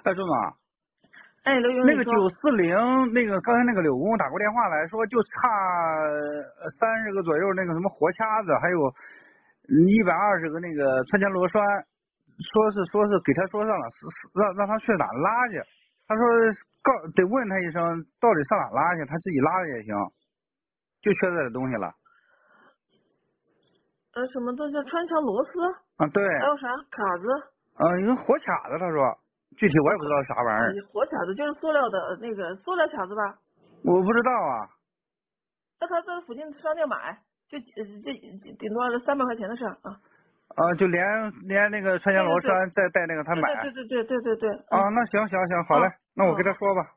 哎，周总， 哎，刘勇， 那个940，那个刚才那个柳工打过电话来说，就差30个左右那个什么活卡子，还有120个那个穿墙螺栓，说是给他说上了，让他去哪拉去。他说得问他一声，到底上哪拉去，他自己拉的也行，就缺这点东西了。 什么东西？穿墙螺丝？ 啊，对。 还有啥卡子？ 一个活卡子，他说，具体我也不知道啥玩意儿。 活卡子就是塑料的那个塑料卡子吧？ 我不知道啊。 那他在附近商店买，就顶多是300块钱的事儿啊。 就连那个穿墙螺栓再带那个他买。 对。 啊，那行，好嘞，那我跟他说吧。